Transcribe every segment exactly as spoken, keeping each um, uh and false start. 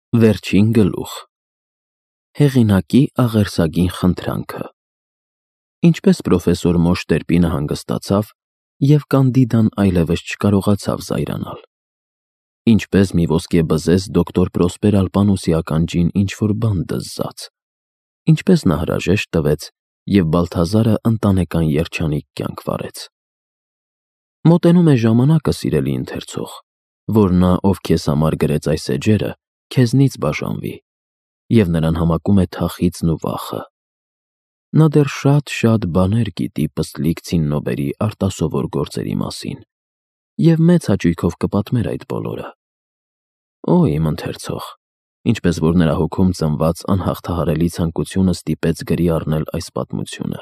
Վերջին գլուխ։ Հեղինակի աղերսագին խնդրանքը։ Ինչպես պրոֆեսոր Մոշտերպինը հանգստացավ, և Կանդիդան այլևս չկարողացավ զայրանալ։ Ինչպես մի ոսկե բզեզ դոկտոր Պրոսպեր Ալպանոսի ականջին ինչ-որ բան դզզաց, ինչպես նա հրաժեշտ տվեց, և Բալթազարը ընտանեկան երջանիկ կյանք վարեց։ Մոտենում է ժամանակը, սիրելի ընթերցող, որ նա, ով քեզ համար գրեց այս էջերը, քեզնից բաժանվի, և նրան համակում է թախիծն ու վախը։ Նա դեռ շատ-շատ բաներ գիտի պստլիկ ցիննոբերի արտասովոր գործերի մասին, և մեծ հաճույքով կպատմեր այդ բոլորը։ Օ, իմ ընթերցող, ինչպես որ նրա հոգում ծնված անհաղթահարելի ցանկությունը ստիպեց գրի առնել այս պատմությունը։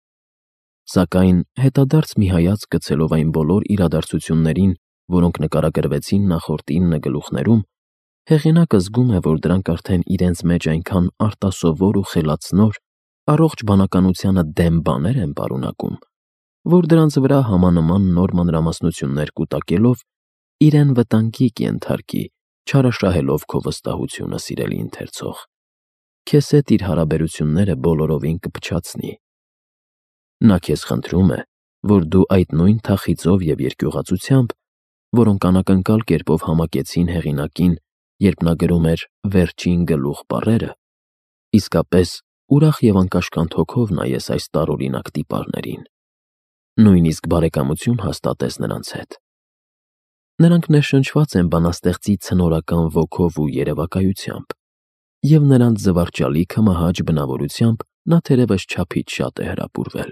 Սակայն, հետադարձ մի հայացք գցելով այն բոլոր իրադարձություններին, որոնք նկարագրվեցին նախորդ ինը գլուխներում, հեղինակը զգում է, որ դրանք արդեն իրենց մեջ այնքան արտասովոր ու խելացնոր, առողջ բանականությանը դեմ բաներ են պարունակում, որ դրանց վրա համանման նոր մանրամասնություններ կուտակելով իրեն վտանգի կենթարկի, չարաշահելով քո վստահությունը, սիրելի ընթերցող, քեզ հետ իր հարաբերությունները բոլորովին կփչացնի։ Նա քեզ խնդրում է, որ դու այդ նույն թախիծով և երկյուղածությամբ, որոնք անակնկալ կերպով համակեցին հեղինակին, երբ նա գրում էր «վերջին գլուխ» բառերը, իսկապես ուրախ և անկաշկանդ հոգով նայես այս տարօրինակ տիպարներին, նույնիսկ բարեկամություն հաստատես նրանց հետ։ Նրանք ներշնչված են բանաստեղծի ցնորական ոգով ու երևակայությամբ, և նրանց զվարճալի քմահաճ բնավորությամբ նա թերևս չափից շատ է հրապուրվել։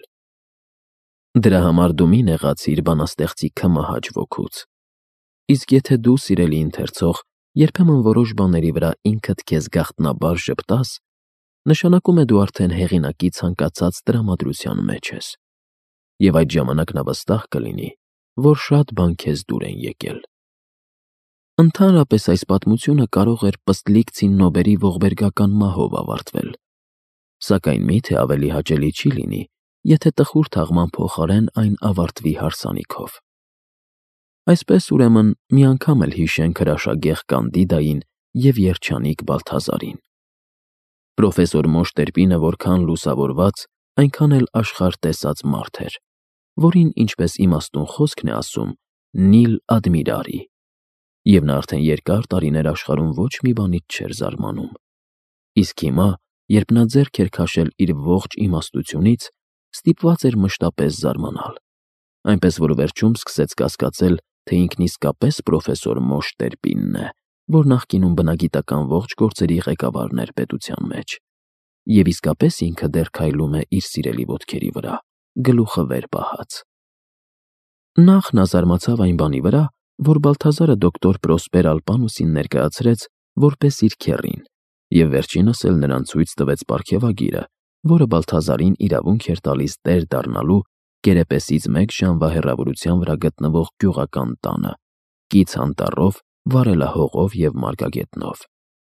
Դրա համար դու մի նեղացիր բանաստեղծի քմահաճ ոգուց։ Իսկ եթե դու, սիրելի ընթերցող, երբեմն որոշ բաների վրա ինքդ քեզ գաղտնաբար ժպտաս, նշանակում է դու արդեն հեղինակի ցանկացած տրամադրության մեջ ես, և այդ ժամանակ նա վստահ կլինի, որ շատ բան քեզ դուր են եկել։ Ընդհանրապես այս պատմությունը կարող էր պստլիկ ցիննոբերի ողբերգական մահով ավարտվել, սակայն մի՞թե ավելի հաճելի չի լինի, եթե տխուր թաղման փոխարեն այն ավարտվի հարսանիքով։ Այսպես, ուրեմն, մի անգամ էլ հիշենք հրաշագեղ Կանդիդային և երջանիկ Բալթազարին։ Պրոֆեսոր Մոշտերպինը որքան լուսավորված, այնքան էլ աշխարհ տեսած մարդ էր, որին, ինչպես իմաստուն խոսքն է ասում, «նիլ ադմիրարի», և նա արդեն երկար տարիներ աշխարհում ոչ մի բանից չէր զարմանում։ Իսկ հիմա, երբ նա ձեռք էր քաշել իր ողջ իմաստությունից, ստիպված էր մշտապես զարմանալ, այնպես որ վերջում սկսեց կասկածել, թե ինքն իսկապես պրոֆեսոր Մոշտերպինն է, որ նախկինում բնագիտական ողջ գործերի ղեկավարն էր պետության մեջ, և իսկապես ինքը դեռ քայլում է իր սիրելի ոտքերի վրա, գլուխը վեր պահած։ Նախ նա զարմացավ այն բանի վրա, որ Բալթազարը դոկտոր Պրոսպեր Ալպանոսին ներկայացրեց որպես իր քեռին, և վերջինս էլ նրան ցույց տվեց պարգևագիրը, որը Բալթազարին իրավունք էր տալիս տեր դառնալու կերեպեսից մեկ ժամվա հեռավորության վրա գտնվող գյուղական տանը, կից անտառով, վարելահողով և մարգագետնով։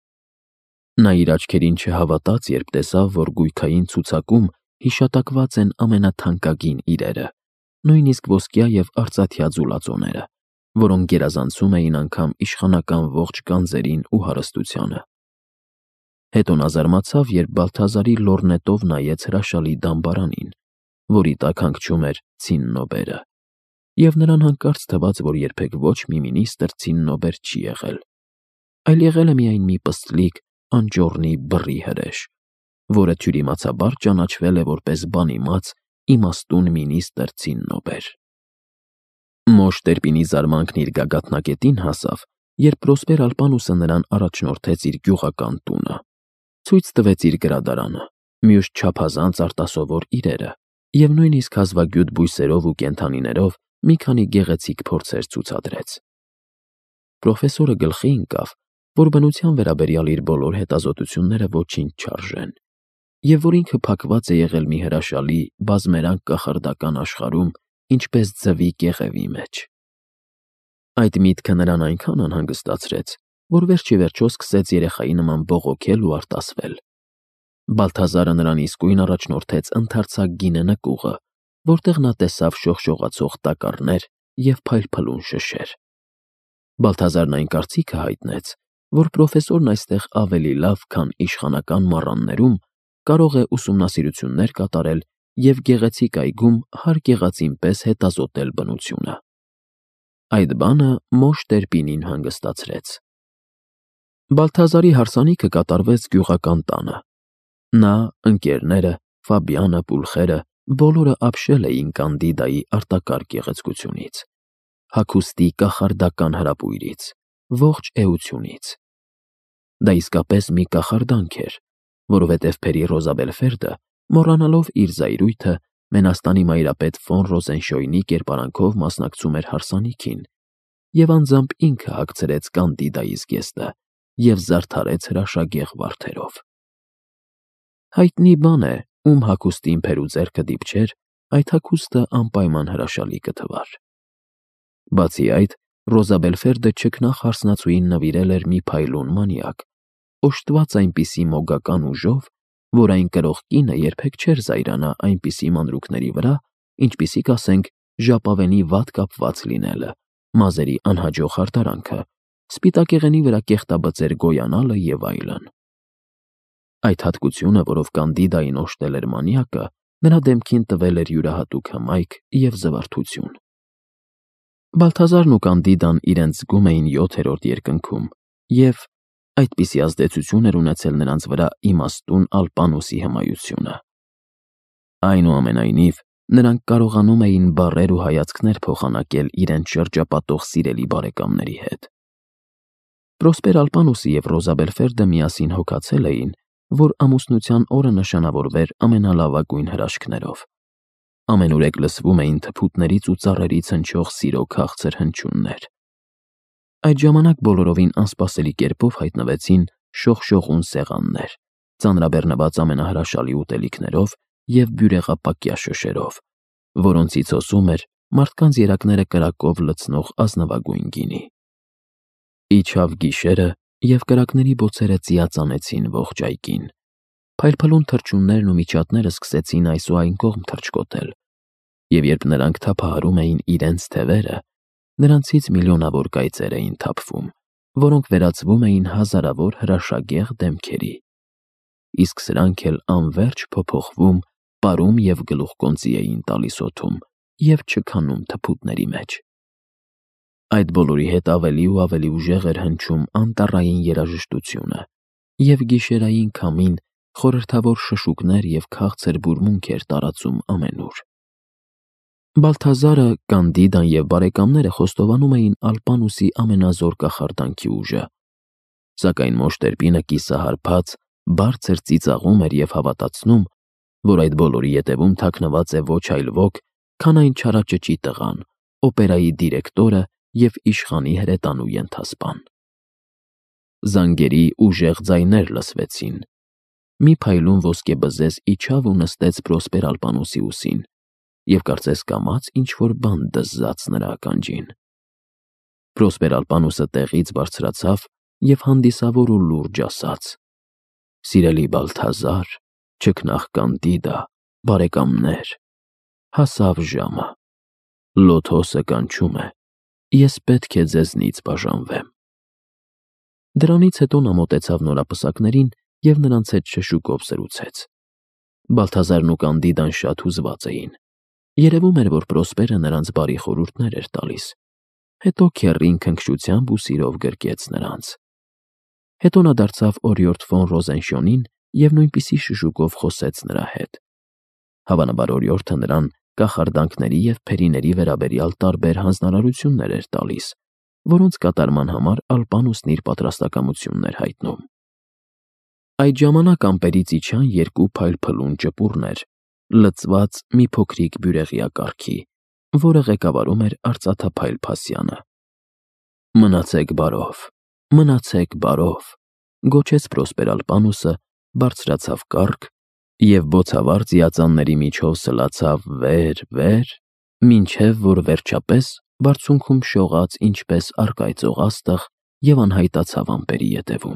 Նա իր աչքերին չհավատաց, երբ տեսավ, որ գույքային ցուցակում հիշատակված են ամենաթանկագին իրերը, նույնիսկ ոսկյա և արծաթյա ձուլածոները, որոնք գերազանցում էին անգամ իշխանական ողջ գանձերին ու հարստությանը։ Հետո նա զարմացավ, երբ Բալթազարի լոռնետով նայեց հրաշալի դամբարանին, որի տակ հանգչում էր ցիննոբերը, և նրան հանկարծ թվաց, որ երբեք ոչ մի մինիստր ցիննոբեր չի եղել, այլ եղել է միայն մի պստլիկ, անճոռնի բռի հրեշ, որը թյուրիմացաբար ճանաչվել է որպես բանիմաց, իմաստուն մինիստր ցիննոբեր։ Մոշտերպինի զարմանքն իր գագաթնակետին հասավ, երբ Պրոսպեր Ալպանոսը նրան առաջնորդեց իր գյուղական տունը, ցույց տվեց իր գրադարանը, մյուս չափազանց արտասովոր իրերը և նույնիսկ հազվագյուտ բույսերով ու կենդանիներով մի քանի գեղեցիկ փորձեր ցուցադրեց։ Պրոֆեսորը գլխի ընկավ, որ բնության վերաբերյալ իր բոլոր հետազոտությունները ոչինչ չարժեն, և որ ինքը փակված է եղել մի հրաշալի, բազմերանգ կախարդական աշխարհում, ինչպես ձվի կեղևի մեջ։ Այդ միտքը նրան այնքան անհանգստացրեց, որ վերջիվերջո սկսեց երեխայի նման բողոքել ու արտասվել։ Բալթազարը նրան իսկույն առաջնորդեց ընդարձակ գինե նկուղը, որտեղ նա տեսավ շողշողացող տակառներ և փայլփլուն շշեր։ Բալթազարն այն կարծիքը հայտնեց, որ պրոֆեսորն այստեղ ավելի լավ, քան իշխանական մառաններում, կարող է ուսումնասիրություններ կատարել և գեղեցիկ այգում հարկ եղածին պես հետազոտել բնությունը։ Այդ բանը Մոշ Տերպինին հանգստացրեց։ Բալթազարի հարսանիքը կատարվեց գյուղական տանը։ Նա, ընկերները, Ֆաբիանը, Պուլխերը բոլորը ապշել էին Կանդիդայի արտակարգ գեղեցկությունից, հագուստի կախարդական հրապույրից, ողջ էությունից։ Դա իսկապես մի կախարդանք էր, որովհետև Փերի Ռոզաբելֆերդը, մոռանալով իր զայրույթը, Մենաստանի մայրապետ ֆոն Ռոզենշոյնի կերպարանքով մասնակցում էր հարսանիքին և անձամբ ինքը հագցրեց Կանդիդայի զգեստը և զարդարեց հրաշագեղ վարդերով։ Հայտնի բան է, ում հագուստին Փերու ձեռքը դիպչեր, այդ հագուստը անպայման հրաշալի կթվար։ Բացի այդ, Ռոզաբելֆերդը չքնաղ հարսնացուին նվիրել էր մի փայլուն մանյակ, օժտված այնպիսի մոգական ուժով, որ այն կրող կինը երբեք չէր զայրանա այնպիսի մանրուքների վրա, ինչպիսիք, ասենք, ժապավենի վատ կապված լինելը, մազերի անհաջող հարդարանքը, սպիտակեղենի վրա կեղտաբծեր գոյանալը և այլն։ Այդ հատկությունը, որով Կանդիդային օժտել էր մանյակը, նրա դեմքին տվել էր յուրահատուկ հմայք և զվարթություն։ Բալթազարն ու Կանդիդան իրենց զգում էին յոթերորդ երկնքում, և այդպիսի ազդեցություն էր ունեցել նրանց վրա իմաստուն Ալպանոսի հմայությունը։ Այնուամենայնիվ, նրանք կարողանում էին բառեր ու հայացքներ փոխանակել իրենց շրջապատող սիրելի բարեկամների հետ։ Պրոսպեր Ալպանոսը և Ռոզաբելֆերդը միասին հոգացել էին, որ ամուսնության օրը նշանավորվեր ամենալավագույն հրաշքներով։ Ամենուրեք լսվում էին թփուտներից ու ծառերից հնչող սիրո քաղցր հնչյուններ։ Այդ ժամանակ բոլորովին անսպասելի կերպով հայտնվեցին շողշողուն սեղաններ, ծանրաբեռնված ամենահրաշալի ուտելիքներով և բյուրեղապակյա շշերով, որոնցից հոսում էր մարդկանց երակները կրակով լցնող ազնվագույն գինի։ Իջավ գիշերը, և կրակների բոցերը ծիածանեցին ողջ այգին։ Փայլփլուն թռչուններն ու միջատները սկսեցին այս ու այն կողմ թռչկոտել, և երբ նրանք թափահարում էին իրենց թևերը, նրանցից միլիոնավոր կայծեր էին թափվում, որոնք վերածվում էին հազարավոր հրաշագեղ դեմքերի, իսկ սրանք էլ անվերջ փոփոխվում, պարում և գլուխկոնծի էին տալիս օդում և չքանում թփուտների մեջ։ Այդ բոլորի հետ ավելի ու ավելի ուժեղ էր հնչում անտառային երաժշտությունը, և գիշերային քամին խորհրդավոր շշուկներ և քաղցր բուրմունք էր տարածում ամենուր։ Բալթազարը, Կանդիդան և բարեկամները խոստովանում էին Ալպանոսի ամենազոր կախարդանքի ուժը, սակայն Մոշ Տերպինը կիսահարբած, բարձր ծիծաղում էր և հավատացնում, որ այդ բոլորի ետևում թաքնված է ոչ այլ ոք, քան այն չարաճճի տղան, օպերայի դիրեկտորը և իշխանի հրետանու ենթասպան։ Զանգերի ուժեղ ձայներ լսվեցին։ Մի փայլուն ոսկեբզեզ իջավ ու նստեց Պրոսպեր Ալպանոսի ուսին, և կարծես կամաց ինչ-որ բան դզզաց նրա ականջին։ Պրոսպեր Ալպանոսը տեղից բարձրացավ և հանդիսավոր ու լուրջ ասաց. «Սիրելի Բալթազար, չքնաղ Կանդիդա, բարեկամներ, հասավ ժամը։ Լոթոսը կանչում է, ես պետք է ձեզնից բաժանվեմ»։ Դրանից հետո նա մոտեցավ նորապսակներին և նրանց հետ շշուկով զրուցեց։ Բալթազարն ու Կանդիդան շատ հուզված էին։ Երևում էր, որ Պրոսպերը նրանց բարի խորհուրդներ էր տալիս։ Հետո քեռին քնքշությամբ ու սիրով գրկեց նրանց։ Հետո նա դարձավ օրիորդ ֆոն Ռոզենշյոնին և նույնպիսի շշուկով խոսեց նրա հետ։ Հավանաբար օրիորդը նրան կախարդանքների և փերիների վերաբերյալ տարբեր հանձնարարություններ էր տալիս, որոնց կատարման համար Ալպանոսն իր պատրաստակամությունն էր հայտնում։ Այդ ժամանակ ամպերից իջան երկու փայլփլուն ճպուռներ, լցված մի փոքրիկ բյուրեղյա կառքի, որը ղեկավարում էր արծաթափայլ Փասյանը։ «Մնացեք բարով, մնացեք բարով», գոչեց Պրոսպեր Ալպանոսը, բարձրացավ կառք և բոցավառ ծիածանների միջով սլացավ վեր, վեր, մինչև որ վերջապես բարձունքում շողաց ինչպես առկայծող աստղ և անհայտացավ ամպերի ետևում։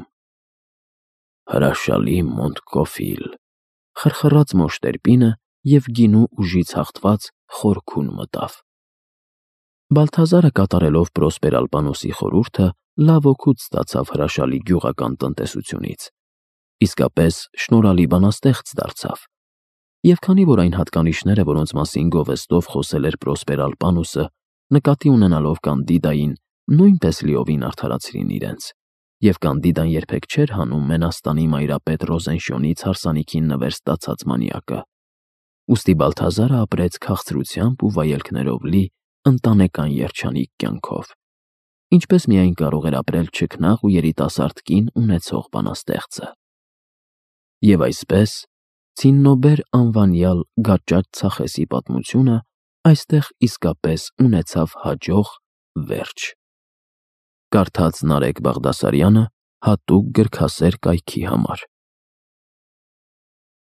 «Հրաշալի Մոնտկոֆիլ», խրխռաց Մոշ Տերպինը և գինու ուժից հաղթված խորքում մտավ։ Բալթազարը, կատարելով Պրոսպեր Ալպանոսի խորհուրդը, լավ օգուտ ստացավ հրաշալի գյուղական տնտեսությունից, իսկապես շնորհալի բանաստեղծ դարձավ, և քանի որ այն հատկանիշները, որոնց մասին գովեստով խոսել էր Պրոսպեր Ալպանուսը, նկատի ունենալով Կանդիդային, նույնպես լիովին արդարացրին իրենց, և Կանդիդան երբեք չէր հանում Մենաստանի մայրապետ Ռոզենշյոնից հարսանիքին նվեր ստացած մանյակը, ուստի Բալթազարը ապրեց քաղցրությամբ ու վայելքներով լի ընտանեկան երջանիկ կյանքով, ինչպես միայն կարող էր ապրել չքնաղ ու երիտասարդ կին ունեցող բանաստեղծը։ Եվ այսպես, ցիննոբեր անվանյալ Գաճաճ Ցախեսի պատմությունը այստեղ իսկապես ունեցավ հաջող վերջ։ Կարդաց Նարեկ Բաղդասարյանը հատուկ գրքասեր կայքի համար։